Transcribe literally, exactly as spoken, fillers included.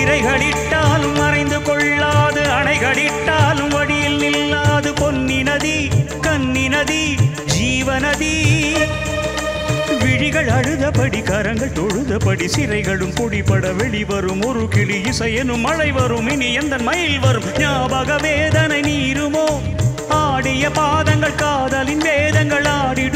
திரைகளிட்டாலும் மறைந்து கொள்ளாது, அணைகளிட்டாலும் வழியில் நில்லாது, பொன்னி நதி கன்னி நதி ஜீவநதி. விழிகள் அழுதபடி கரங்கள் தொழுதபடி சிறைகளும் பொடிபட வெளிவரும் ஒரு கிளி இசையனும் மழை வரும். இனி எந்த மயில் வரும் ஞாபக வேதனை நீருமோ? ஆடிய பாதங்கள் காதலின் வேதங்கள் ஆடி